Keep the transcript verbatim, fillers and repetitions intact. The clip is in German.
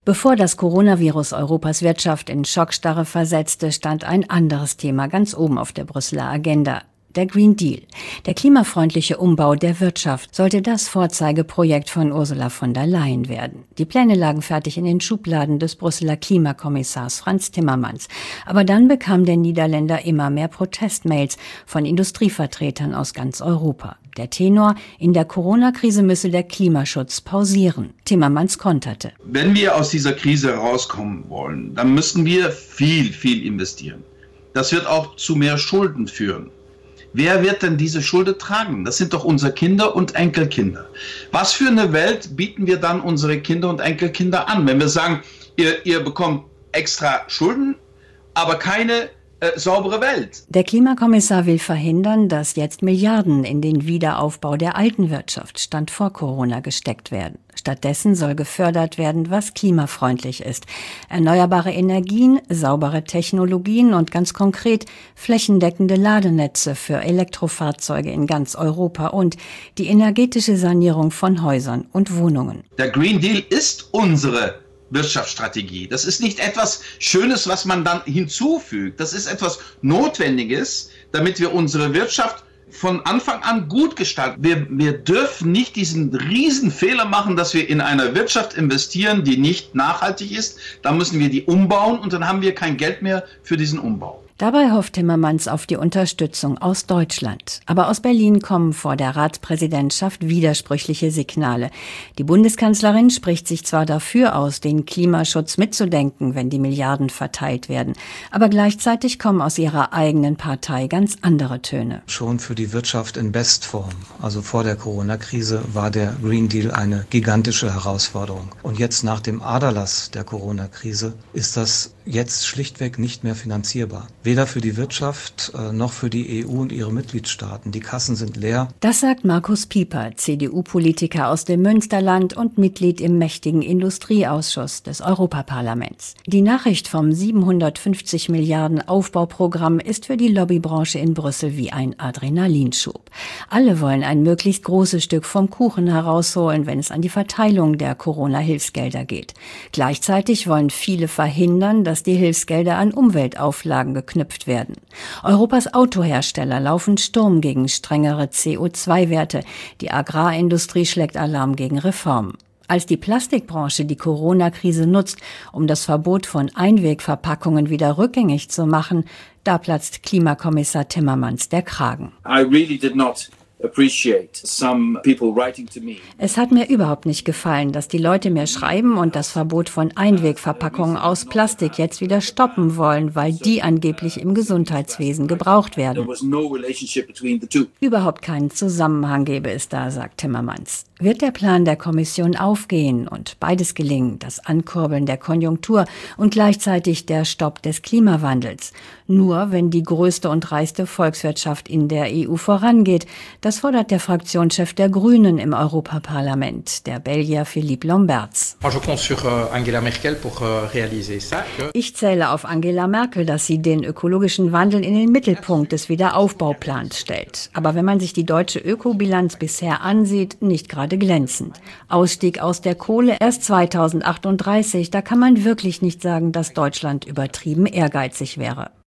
Bevor das Coronavirus Europas Wirtschaft in Schockstarre versetzte, stand ein anderes Thema ganz oben auf der Brüsseler Agenda. Der Green Deal. Der klimafreundliche Umbau der Wirtschaft sollte das Vorzeigeprojekt von Ursula von der Leyen werden. Die Pläne lagen fertig in den Schubladen des Brüsseler Klimakommissars Frans Timmermans. Aber dann bekam der Niederländer immer mehr Protestmails von Industrievertretern aus ganz Europa. Der Tenor: in der Corona-Krise müsse der Klimaschutz pausieren. Timmermans konterte: Wenn wir aus dieser Krise rauskommen wollen, dann müssen wir viel, viel investieren. Das wird auch zu mehr Schulden führen. Wer wird denn diese Schulden tragen? Das sind doch unsere Kinder und Enkelkinder. Was für eine Welt bieten wir dann unsere Kinder und Enkelkinder an, wenn wir sagen, ihr, ihr bekommt extra Schulden, aber keine äh, saubere Welt? Der Klimakommissar will verhindern, dass jetzt Milliarden in den Wiederaufbau der alten Wirtschaft, Stand vor Corona, gesteckt werden. Stattdessen soll gefördert werden, was klimafreundlich ist. Erneuerbare Energien, saubere Technologien und ganz konkret flächendeckende Ladenetze für Elektrofahrzeuge in ganz Europa und die energetische Sanierung von Häusern und Wohnungen. Der Green Deal ist unsere Wirtschaftsstrategie. Das ist nicht etwas Schönes, was man dann hinzufügt. Das ist etwas Notwendiges, damit wir unsere Wirtschaft von Anfang an gut gestalten. Wir, wir dürfen nicht diesen riesen Fehler machen, dass wir in einer Wirtschaft investieren, die nicht nachhaltig ist. Da müssen wir die umbauen und dann haben wir kein Geld mehr für diesen Umbau. Dabei hofft Timmermans auf die Unterstützung aus Deutschland. Aber aus Berlin kommen vor der Ratspräsidentschaft widersprüchliche Signale. Die Bundeskanzlerin spricht sich zwar dafür aus, den Klimaschutz mitzudenken, wenn die Milliarden verteilt werden, aber gleichzeitig kommen aus ihrer eigenen Partei ganz andere Töne. Schon für die Wirtschaft in Bestform, also vor der Corona-Krise, war der Green Deal eine gigantische Herausforderung. Und jetzt nach dem Aderlass der Corona-Krise ist das jetzt schlichtweg nicht mehr finanzierbar. Weder für die Wirtschaft äh, noch für die E U und ihre Mitgliedstaaten. Die Kassen sind leer. Das sagt Markus Pieper, C D U-Politiker aus dem Münsterland und Mitglied im mächtigen Industrieausschuss des Europaparlaments. Die Nachricht vom siebenhundertfünfzig Milliarden Aufbauprogramm ist für die Lobbybranche in Brüssel wie ein Adrenalinschub. Alle wollen ein möglichst großes Stück vom Kuchen herausholen, wenn es an die Verteilung der Corona-Hilfsgelder geht. Gleichzeitig wollen viele verhindern, dass die Hilfsgelder an Umweltauflagen geknüpft werden. Europas Autohersteller laufen Sturm gegen strengere C O zwei Werte. Die Agrarindustrie schlägt Alarm gegen Reformen. Als die Plastikbranche die Corona-Krise nutzt, um das Verbot von Einwegverpackungen wieder rückgängig zu machen, da platzt Klimakommissar Timmermans der Kragen. I really did not appreciate some people writing to me. Es hat mir überhaupt nicht gefallen, dass die Leute mir schreiben und das Verbot von Einwegverpackungen aus Plastik jetzt wieder stoppen wollen, weil die angeblich im Gesundheitswesen gebraucht werden. Überhaupt keinen Zusammenhang gäbe es da, sagt Timmermans. Wird der Plan der Kommission aufgehen und beides gelingen, das Ankurbeln der Konjunktur und gleichzeitig der Stopp des Klimawandels? Nur wenn die größte und reichste Volkswirtschaft in der E U vorangeht. Das fordert der Fraktionschef der Grünen im Europaparlament, der Belgier Philippe Lamberts. Ich zähle auf Angela Merkel, dass sie den ökologischen Wandel in den Mittelpunkt des Wiederaufbauplans stellt. Aber wenn man sich die deutsche Ökobilanz bisher ansieht, nicht gerade glänzend. Ausstieg aus der Kohle erst zweitausendachtunddreißig, da kann man wirklich nicht sagen, dass Deutschland übertrieben ehrgeizig wäre.